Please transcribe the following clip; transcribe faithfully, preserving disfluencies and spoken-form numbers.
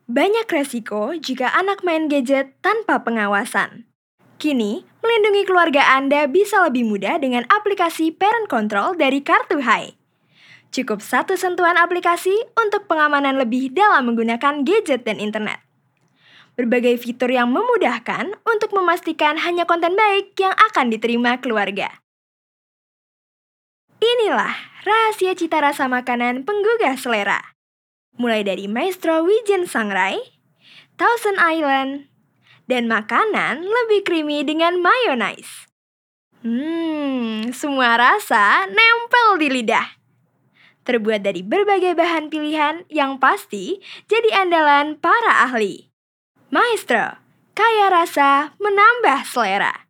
Banyak resiko jika anak main gadget tanpa pengawasan. Kini, melindungi keluarga Anda bisa lebih mudah dengan aplikasi Parent Control dari Kartu Hai. Cukup satu sentuhan aplikasi untuk pengamanan lebih dalam menggunakan gadget dan internet. Berbagai fitur yang memudahkan untuk memastikan hanya konten baik yang akan diterima keluarga. Inilah rahasia cita rasa makanan penggugah selera. Mulai dari Maestro Wijen Sangrai, Thousand Island, dan makanan lebih creamy dengan mayonnaise. Hmm, semua rasa nempel di lidah. Terbuat dari berbagai bahan pilihan yang pasti jadi andalan para ahli. Maestro, kaya rasa menambah selera.